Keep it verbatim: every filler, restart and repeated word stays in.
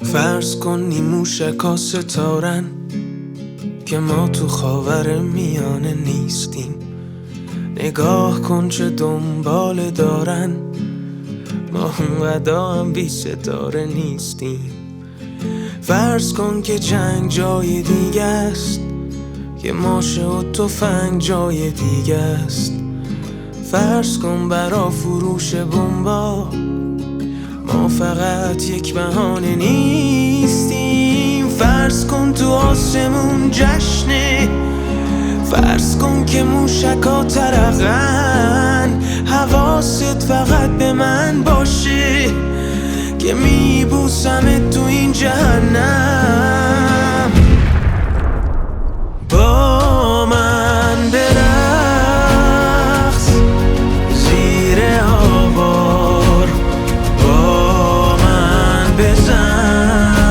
فرض کن نیموشکا ستارن که ما تو خاور میانه نیستیم. نگاه کن چه دنبال دارن، ما اونقدر هم بی ستاره نیستیم. فرض کن که جنگ جای دیگه است، که ماشه و تفنگ جای دیگه است. فرض کن برا فروش بمبا ما فقط یک بهانه نیستیم. فرض کن تو آسمون جشنه، فرض کن که موشکا ترقن. حواست فقط به من باشه که میبوسمت تو این جهنم. با من برقص زیر آوار، با من بزن